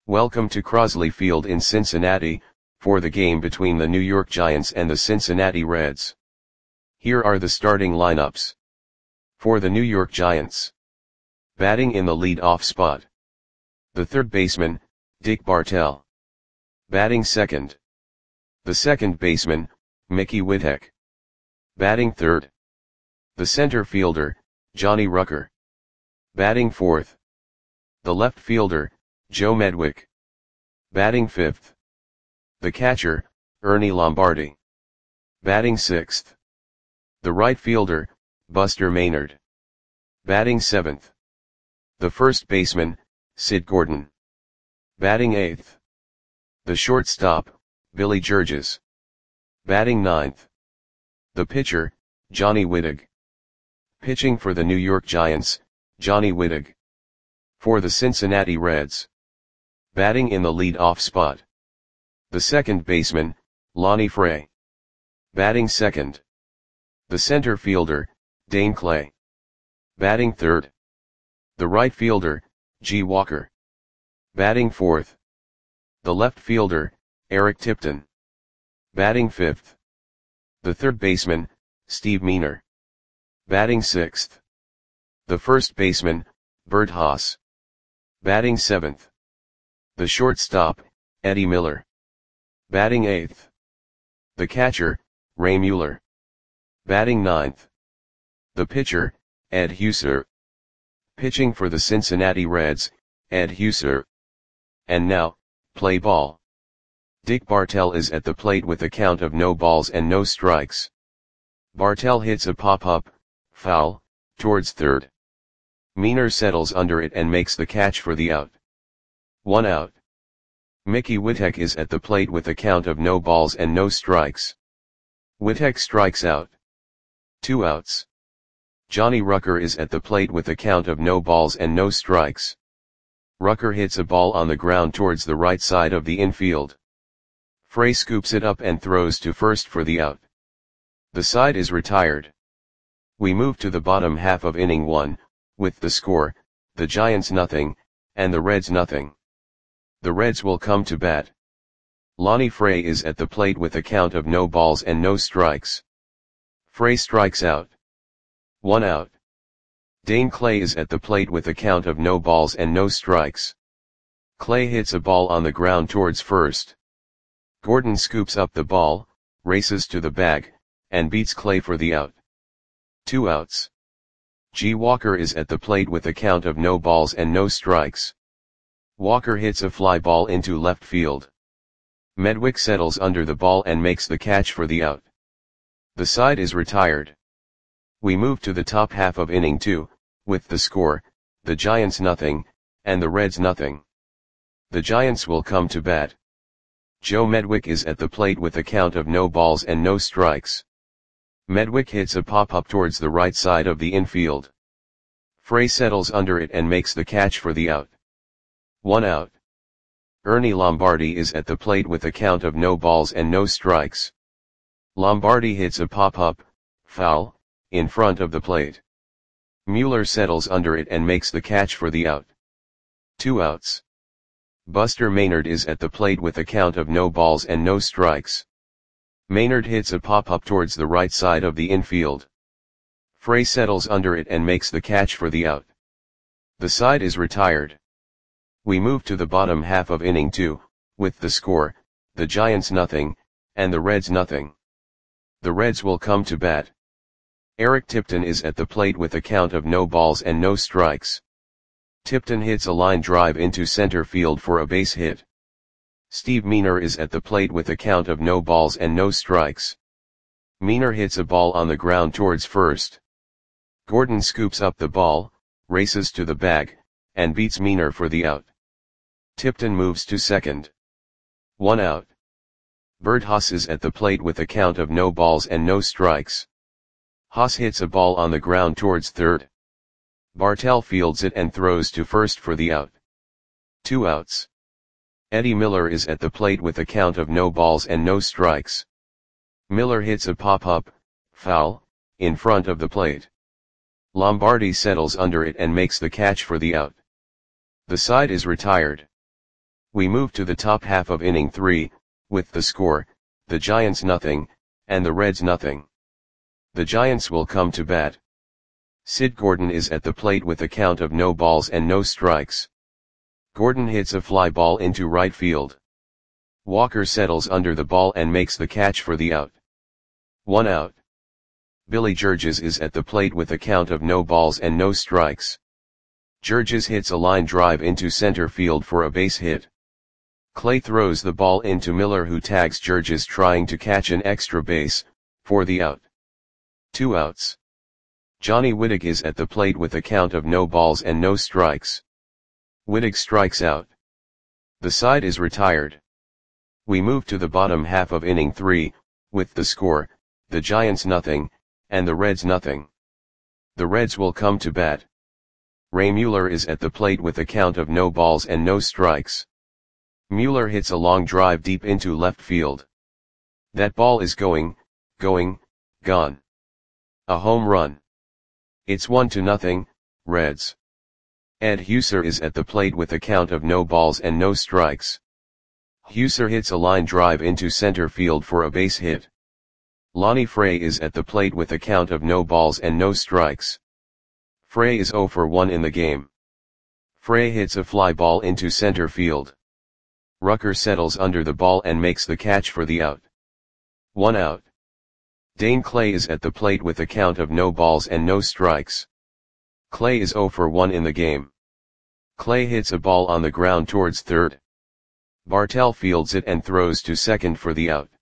Welcome to Crosley Field in Cincinnati, for the game between the New York Giants and the Cincinnati Reds. Here are the starting lineups. For the New York Giants. Batting in the lead-off spot. The third baseman, Dick Bartell. Batting second. The second baseman, Mickey Whittek. Batting third. The center fielder, Johnny Rucker. Batting fourth. The left fielder, Joe Medwick. Batting fifth. The catcher, Ernie Lombardi. Batting sixth. The right fielder, Buster Maynard. Batting seventh. The first baseman, Sid Gordon. Batting eighth. The shortstop, Billy Georges. Batting ninth. The pitcher, Johnny Whittig. Pitching for the New York Giants, Johnny Whittig. For the Cincinnati Reds. Batting in the lead-off spot. The second baseman, Lonnie Fray. Batting second. The center fielder, Dane Clay. Batting third. The right fielder, G. Walker. Batting fourth. The left fielder, Eric Tipton. Batting fifth. The third baseman, Steve Meaner. Batting sixth. The first baseman, Bert Haas. Batting seventh. The shortstop, Eddie Miller. Batting eighth. The catcher, Ray Mueller. Batting ninth. The pitcher, Ed Husser. Pitching for the Cincinnati Reds, Ed Husser. And now, play ball. Dick Bartell is at the plate with a count of no balls and no strikes. Bartell hits a pop-up, foul, towards third. Meaner settles under it and makes the catch for the out. 1 out. Mickey Whittek is at the plate with a count of no balls and no strikes. Whittek strikes out. 2 outs. Johnny Rucker is at the plate with a count of no balls and no strikes. Rucker hits a ball on the ground towards the right side of the infield. Fray scoops it up and throws to first for the out. The side is retired. We move to the bottom half of inning 1, with the score, the Giants nothing, and the Reds nothing. The Reds will come to bat. Lonnie Fray is at the plate with a count of no balls and no strikes. Fray strikes out. 1 out. Dane Clay is at the plate with a count of no balls and no strikes. Clay hits a ball on the ground towards first. Gordon scoops up the ball, races to the bag, and beats Clay for the out. 2 outs. G. Walker is at the plate with a count of no balls and no strikes. Walker hits a fly ball into left field. Medwick settles under the ball and makes the catch for the out. The side is retired. We move to the top half of inning 2, with the score, the Giants nothing, and the Reds nothing. The Giants will come to bat. Joe Medwick is at the plate with a count of no balls and no strikes. Medwick hits a pop-up towards the right side of the infield. Fray settles under it and makes the catch for the out. 1 out. Ernie Lombardi is at the plate with a count of no balls and no strikes. Lombardi hits a pop-up, foul, in front of the plate. Mueller settles under it and makes the catch for the out. 2 outs. Buster Maynard is at the plate with a count of no balls and no strikes. Maynard hits a pop-up towards the right side of the infield. Fray settles under it and makes the catch for the out. The side is retired. We move to the bottom half of inning 2, with the score, the Giants nothing, and the Reds nothing. The Reds will come to bat. Eric Tipton is at the plate with a count of no balls and no strikes. Tipton hits a line drive into center field for a base hit. Steve Meaner is at the plate with a count of no balls and no strikes. Meaner hits a ball on the ground towards first. Gordon scoops up the ball, races to the bag, and beats Meaner for the out. Tipton moves to second. 1 out. Bert Haas is at the plate with a count of no balls and no strikes. Haas hits a ball on the ground towards third. Bartell fields it and throws to first for the out. 2 outs. Eddie Miller is at the plate with a count of no balls and no strikes. Miller hits a pop-up, foul, in front of the plate. Lombardi settles under it and makes the catch for the out. The side is retired. We move to the top half of inning 3, with the score, the Giants nothing, and the Reds nothing. The Giants will come to bat. Sid Gordon is at the plate with a count of no balls and no strikes. Gordon hits a fly ball into right field. Walker settles under the ball and makes the catch for the out. 1 out. Billy Georges is at the plate with a count of no balls and no strikes. Georges hits a line drive into center field for a base hit. Clay throws the ball into Miller, who tags Georges trying to catch an extra base, for the out. 2 outs. Johnny Wittig is at the plate with a count of no balls and no strikes. Wittig strikes out. The side is retired. We move to the bottom half of inning 3, with the score, the Giants nothing, and the Reds nothing. The Reds will come to bat. Ray Mueller is at the plate with a count of no balls and no strikes. Mueller hits a long drive deep into left field. That ball is gone. A home run. It's 1-0, Reds. Ed Huser is at the plate with a count of no balls and no strikes. Huser hits a line drive into center field for a base hit. Lonnie Frey is at the plate with a count of no balls and no strikes. Frey is 0 for 1 in the game. Frey hits a fly ball into center field. Rucker settles under the ball and makes the catch for the out. 1 out. Dane Clay is at the plate with a count of no balls and no strikes. Clay is 0 for 1 in the game. Clay hits a ball on the ground towards third. Bartell fields it and throws to second for the out.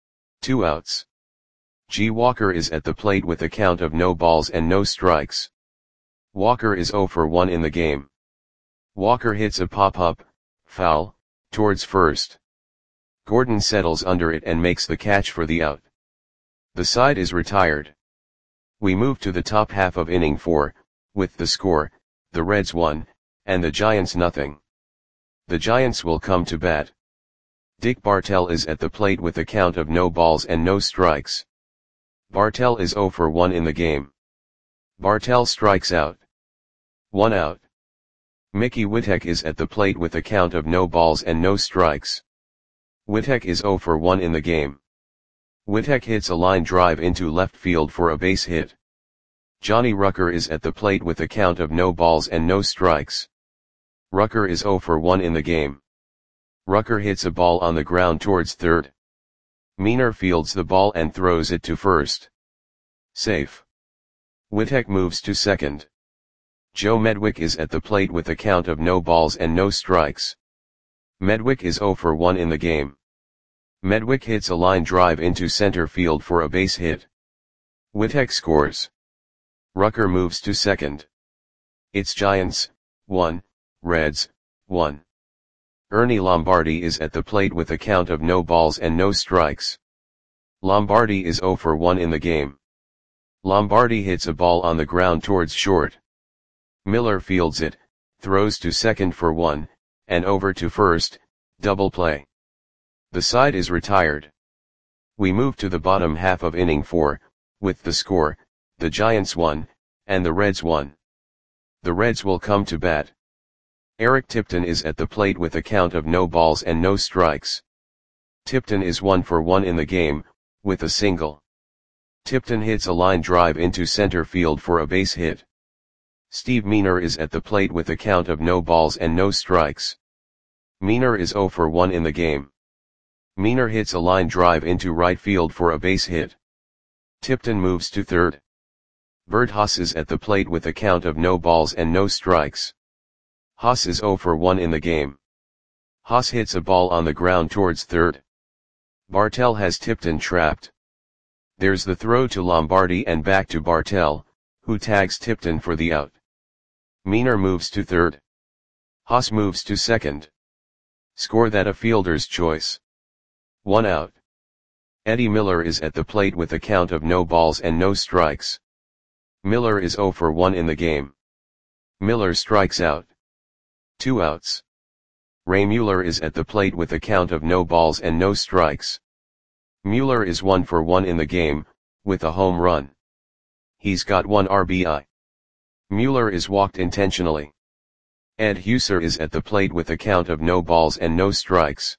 2 outs. G. Walker is at the plate with a count of no balls and no strikes. Walker is 0 for 1 in the game. Walker hits a pop-up, foul, towards first. Gordon settles under it and makes the catch for the out. The side is retired. We move to the top half of inning 4, with the score, the Reds 1, and the Giants nothing. The Giants will come to bat. Dick Bartell is at the plate with a count of no balls and no strikes. Bartell is 0 for 1 in the game. Bartell strikes out. 1 out. Mickey Witek is at the plate with a count of no balls and no strikes. Witek is 0 for 1 in the game. Witek hits a line drive into left field for a base hit. Johnny Rucker is at the plate with a count of no balls and no strikes. Rucker is 0 for 1 in the game. Rucker hits a ball on the ground towards third. Meaner fields the ball and throws it to first. Safe. Witek moves to second. Joe Medwick is at the plate with a count of no balls and no strikes. Medwick is 0 for 1 in the game. Medwick hits a line drive into center field for a base hit. Witek scores. Rucker moves to second. It's Giants, 1, Reds, 1. Ernie Lombardi is at the plate with a count of no balls and no strikes. Lombardi is 0 for 1 in the game. Lombardi hits a ball on the ground towards short. Miller fields it, throws to second for 1, and over to first, double play. The side is retired. We move to the bottom half of inning 4, with the score, the Giants 1, and the Reds 1. The Reds will come to bat. Eric Tipton is at the plate with a count of no balls and no strikes. Tipton is 1 for 1 in the game, with a single. Tipton hits a line drive into center field for a base hit. Steve Meaner is at the plate with a count of no balls and no strikes. Meaner is 0 for 1 in the game. Meaner hits a line drive into right field for a base hit. Tipton moves to third. Bert Haas is at the plate with a count of no balls and no strikes. Haas is 0 for 1 in the game. Haas hits a ball on the ground towards third. Bartell has Tipton trapped. There's the throw to Lombardi and back to Bartell, who tags Tipton for the out. Meaner moves to third. Haas moves to second. Score that a fielder's choice. 1 out. Eddie Miller is at the plate with a count of no balls and no strikes. Miller is 0 for 1 in the game. Miller strikes out. 2 outs. Ray Mueller is at the plate with a count of no balls and no strikes. Mueller is 1 for 1 in the game, with a home run. He's got 1 RBI. Mueller is walked intentionally. Ed Husser is at the plate with a count of no balls and no strikes.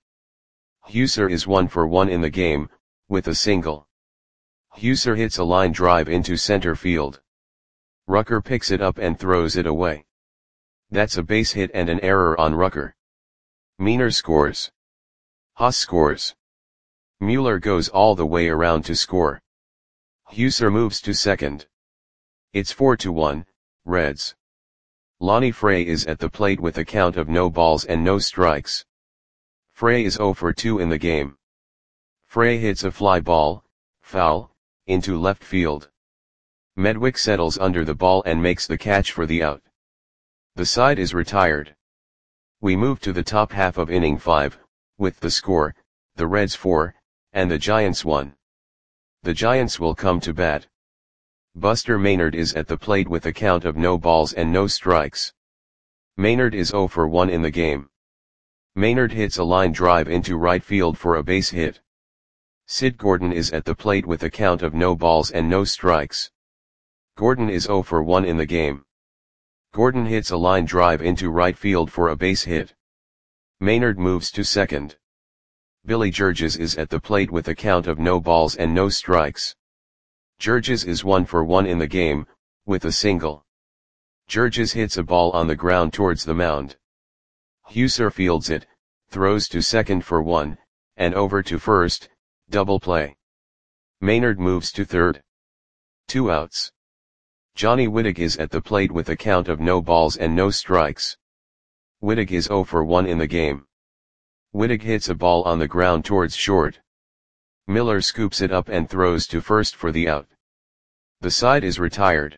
Husser is 1 for 1 in the game, with a single. Husser hits a line drive into center field. Rucker picks it up and throws it away. That's a base hit and an error on Rucker. Meaner scores. Haas scores. Mueller goes all the way around to score. Husser moves to second. It's 4-1, Reds. Lonnie Frey is at the plate with a count of no balls and no strikes. Frey is 0 for 2 in the game. Frey hits a fly ball, foul, into left field. Medwick settles under the ball and makes the catch for the out. The side is retired. We move to the top half of inning 5, with the score, the Reds 4, and the Giants 1. The Giants will come to bat. Buster Maynard is at the plate with a count of no balls and no strikes. Maynard is 0 for 1 in the game. Maynard hits a line drive into right field for a base hit. Sid Gordon is at the plate with a count of no balls and no strikes. Gordon is 0 for 1 in the game. Gordon hits a line drive into right field for a base hit. Maynard moves to second. Billy Georges is at the plate with a count of no balls and no strikes. Georges is 1 for 1 in the game, with a single. Georges hits a ball on the ground towards the mound. Husser fields it, throws to second for 1, and over to first, double play. Maynard moves to third. 2 outs. Johnny Wittig is at the plate with a count of no balls and no strikes. Wittig is 0 for 1 in the game. Wittig hits a ball on the ground towards short. Miller scoops it up and throws to first for the out. The side is retired.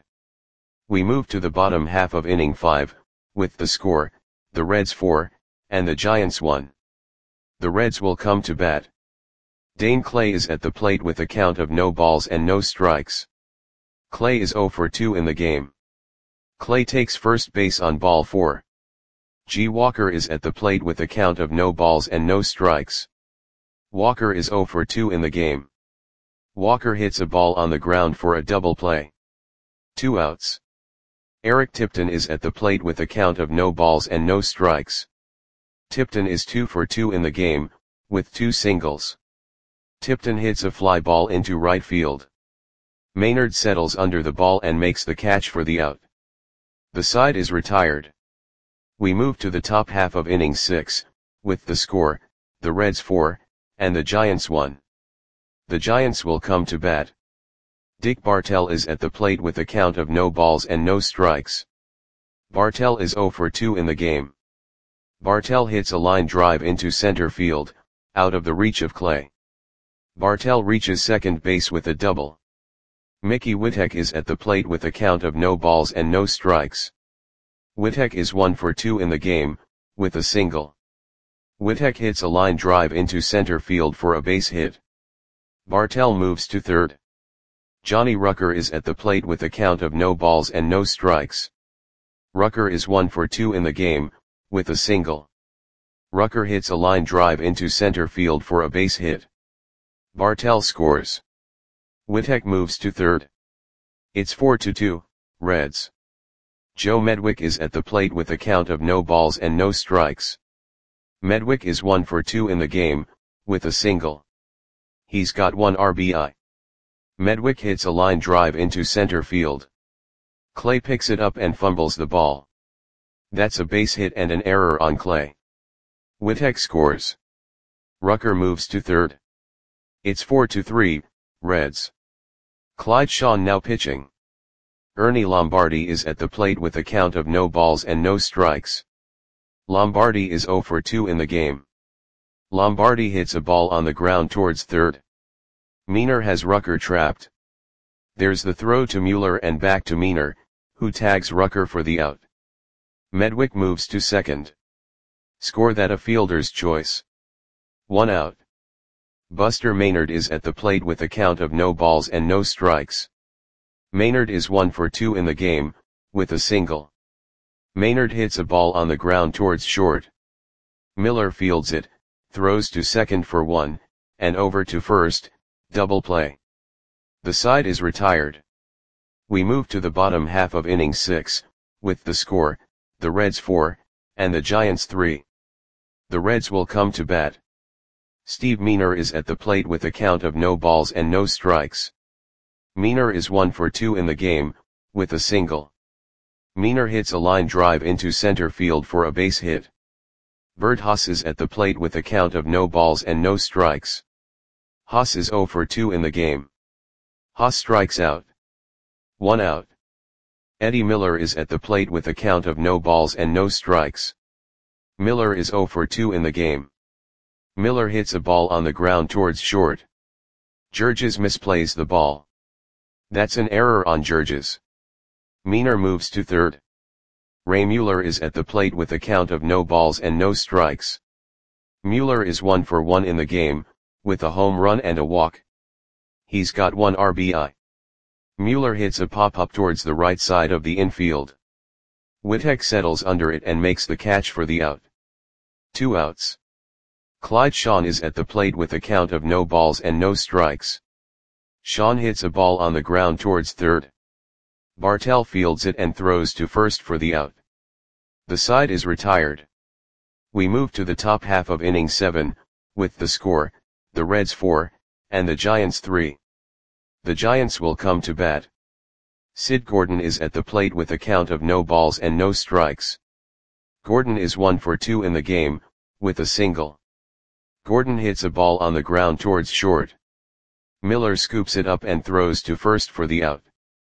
We move to the bottom half of inning 5, with the score, the Reds 4, and the Giants 1. The Reds will come to bat. Dane Clay is at the plate with a count of no balls and no strikes. Clay is 0 for 2 in the game. Clay takes first base on ball 4. G. Walker is at the plate with a count of no balls and no strikes. Walker is 0 for 2 in the game. Walker hits a ball on the ground for a double play. 2 outs. Eric Tipton is at the plate with a count of no balls and no strikes. Tipton is 2 for 2 in the game, with 2 singles. Tipton hits a fly ball into right field. Maynard settles under the ball and makes the catch for the out. The side is retired. We move to the top half of inning 6, with the score, the Reds 4, and the Giants 1. The Giants will come to bat. Dick Bartell is at the plate with a count of no balls and no strikes. Bartell is 0 for 2 in the game. Bartell hits a line drive into center field, out of the reach of Clay. Bartell reaches second base with a double. Mickey Witek is at the plate with a count of no balls and no strikes. Witek is 1 for 2 in the game, with a single. Witek hits a line drive into center field for a base hit. Bartell moves to third. Johnny Rucker is at the plate with a count of no balls and no strikes. Rucker is 1 for 2 in the game, with a single. Rucker hits a line drive into center field for a base hit. Bartell scores. Witek moves to third. It's 4-2, Reds. Joe Medwick is at the plate with a count of no balls and no strikes. Medwick is 1 for 2 in the game, with a single. He's got 1 RBI. Medwick hits a line drive into center field. Clay picks it up and fumbles the ball. That's a base hit and an error on Clay. Witek scores. Rucker moves to third. It's 4-3, Reds. Clyde Shaw now pitching. Ernie Lombardi is at the plate with a count of no balls and no strikes. Lombardi is 0 for 2 in the game. Lombardi hits a ball on the ground towards third. Meaner has Rucker trapped. There's the throw to Mueller and back to Meaner, who tags Rucker for the out. Medwick moves to second. Score that a fielder's choice. 1 out. Buster Maynard is at the plate with a count of no balls and no strikes. Maynard is 1 for 2 in the game, with a single. Maynard hits a ball on the ground towards short. Miller fields it, throws to second for 1, and over to first, double play. The side is retired. We move to the bottom half of inning 6, with the score, the Reds 4, and the Giants 3. The Reds will come to bat. Steve Meaner is at the plate with a count of no balls and no strikes. Meaner is 1 for 2 in the game, with a single. Meaner hits a line drive into center field for a base hit. Bert Haas is at the plate with a count of no balls and no strikes. Haas is 0 for 2 in the game. Haas strikes out. 1 out. Eddie Miller is at the plate with a count of no balls and no strikes. Miller is 0 for 2 in the game. Miller hits a ball on the ground towards short. Georges misplays the ball. That's an error on Georges. Meaner moves to third. Ray Mueller is at the plate with a count of no balls and no strikes. Mueller is 1 for 1 in the game, with a home run and a walk. He's got 1 RBI. Mueller hits a pop-up towards the right side of the infield. Wittek settles under it and makes the catch for the out. 2 outs. Clyde Shawn is at the plate with a count of no balls and no strikes. Shawn hits a ball on the ground towards third. Bartell fields it and throws to first for the out. The side is retired. We move to the top half of inning 7, with the score, the Reds 4, and the Giants 3. The Giants will come to bat. Sid Gordon is at the plate with a count of no balls and no strikes. Gordon is 1 for 2 in the game, with a single. Gordon hits a ball on the ground towards short. Miller scoops it up and throws to first for the out.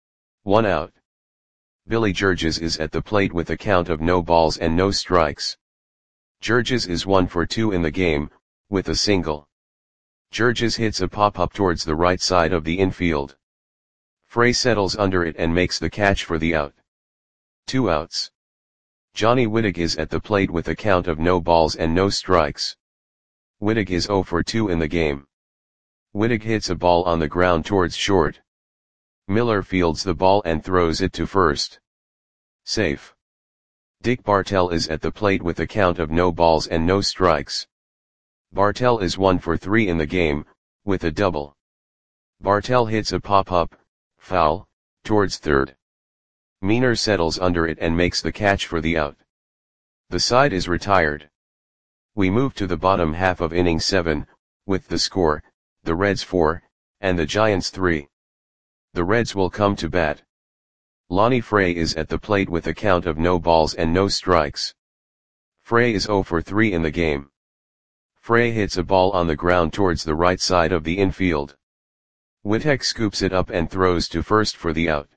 1 out. Billy Georges is at the plate with a count of no balls and no strikes. Georges is 1 for 2 in the game, with a single. Georges hits a pop-up towards the right side of the infield. Frey settles under it and makes the catch for the out. 2 outs. Johnny Wittig is at the plate with a count of no balls and no strikes. Wittig is 0 for 2 in the game. Wittig hits a ball on the ground towards short. Miller fields the ball and throws it to first. Safe. Dick Bartell is at the plate with a count of no balls and no strikes. Bartell is 1 for 3 in the game, with a double. Bartell hits a pop-up, foul, towards third. Meaner settles under it and makes the catch for the out. The side is retired. We move to the bottom half of inning 7, with the score, the Reds 4, and the Giants 3. The Reds will come to bat. Lonnie Frey is at the plate with a count of no balls and no strikes. Frey is 0 for 3 in the game. Frey hits a ball on the ground towards the right side of the infield. Wittek scoops it up and throws to first for the out.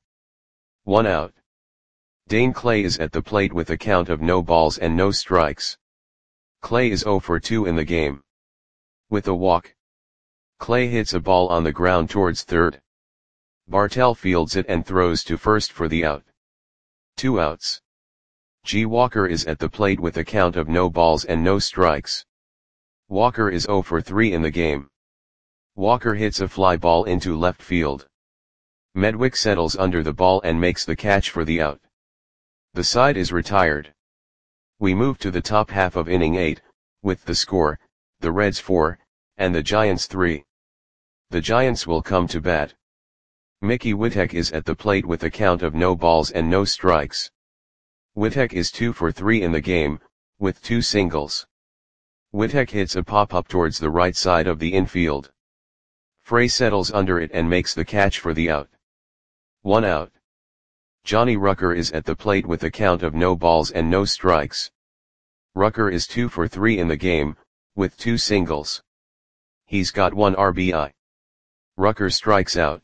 1 out. Dane Clay is at the plate with a count of no balls and no strikes. Clay is 0 for 2 in the game. With a walk. Clay hits a ball on the ground towards third. Bartell fields it and throws to first for the out. 2 outs. G. Walker is at the plate with a count of no balls and no strikes. Walker is 0 for 3 in the game. Walker hits a fly ball into left field. Medwick settles under the ball and makes the catch for the out. The side is retired. We move to the top half of inning 8, with the score, the Reds 4, and the Giants 3. The Giants will come to bat. Mickey Wittek is at the plate with a count of no balls and no strikes. Wittek is 2 for 3 in the game, with 2 singles. Wittek hits a pop-up towards the right side of the infield. Frey settles under it and makes the catch for the out. 1 out. Johnny Rucker is at the plate with a count of no balls and no strikes. Rucker is 2 for 3 in the game, with 2 singles. He's got 1 RBI. Rucker strikes out.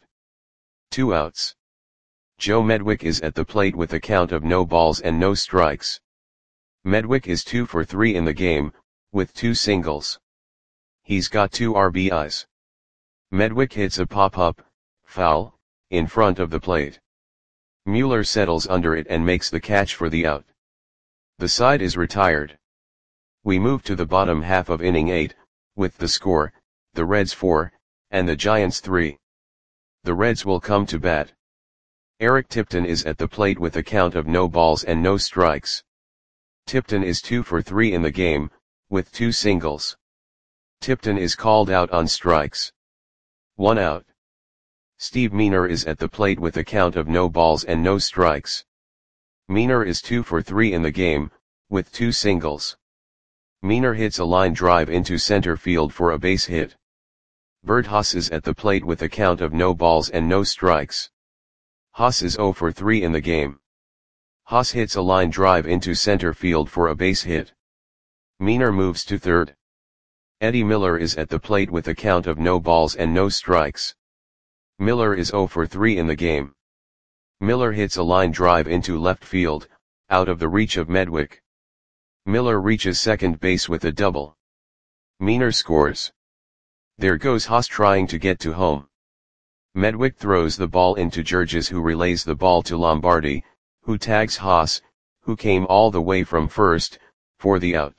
2 outs. Joe Medwick is at the plate with a count of no balls and no strikes. Medwick is 2 for 3 in the game, with 2 singles. He's got 2 RBIs. Medwick hits a pop-up, foul, in front of the plate. Mueller settles under it and makes the catch for the out. The side is retired. We move to the bottom half of inning 8, with the score, the Reds 4, and the Giants 3. The Reds will come to bat. Eric Tipton is at the plate with a count of no balls and no strikes. Tipton is 2 for 3 in the game, with 2 singles. Tipton is called out on strikes. 1 out. Steve Meaner is at the plate with a count of no balls and no strikes. Meaner is 2 for 3 in the game, with 2 singles. Meaner hits a line drive into center field for a base hit. Bert Haas is at the plate with a count of no balls and no strikes. Haas is 0 for 3 in the game. Haas hits a line drive into center field for a base hit. Meaner moves to third. Eddie Miller is at the plate with a count of no balls and no strikes. Miller is 0 for 3 in the game. Miller hits a line drive into left field, out of the reach of Medwick. Miller reaches second base with a double. Meaner scores. There goes Haas trying to get to home. Medwick throws the ball into Georges, who relays the ball to Lombardi, who tags Haas, who came all the way from first, for the out.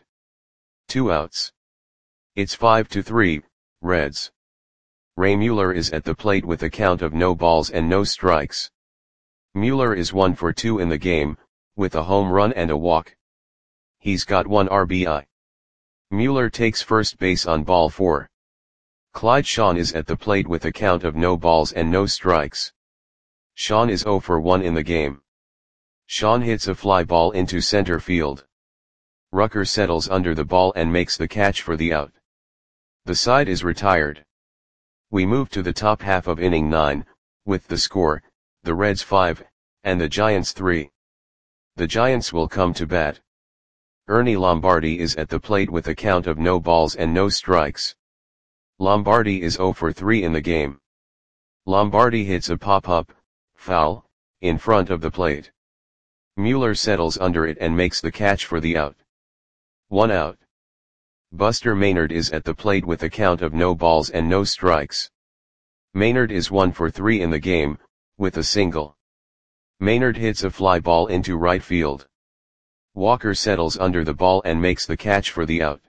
2 outs. It's 5-3, Reds. Ray Mueller is at the plate with a count of no balls and no strikes. Mueller is 1 for 2 in the game, with a home run and a walk. He's got 1 RBI. Mueller takes first base on ball 4. Clyde Sean is at the plate with a count of no balls and no strikes. Sean is 0 for 1 in the game. Sean hits a fly ball into center field. Rucker settles under the ball and makes the catch for the out. The side is retired. We move to the top half of inning 9, with the score, the Reds 5, and the Giants 3. The Giants will come to bat. Ernie Lombardi is at the plate with a count of no balls and no strikes. Lombardi is 0 for 3 in the game. Lombardi hits a pop-up, foul, in front of the plate. Mueller settles under it and makes the catch for the out. 1 out. Buster Maynard is at the plate with a count of no balls and no strikes. Maynard is 1 for 3 in the game, with a single. Maynard hits a fly ball into right field. Walker settles under the ball and makes the catch for the out.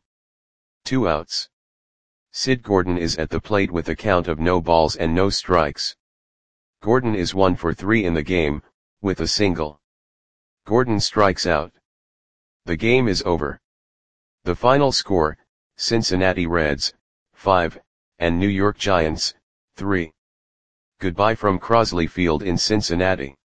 2 outs. Sid Gordon is at the plate with a count of no balls and no strikes. Gordon is 1 for 3 in the game, with a single. Gordon strikes out. The game is over. The final score, Cincinnati Reds, 5, and New York Giants, 3. Goodbye from Crosley Field in Cincinnati.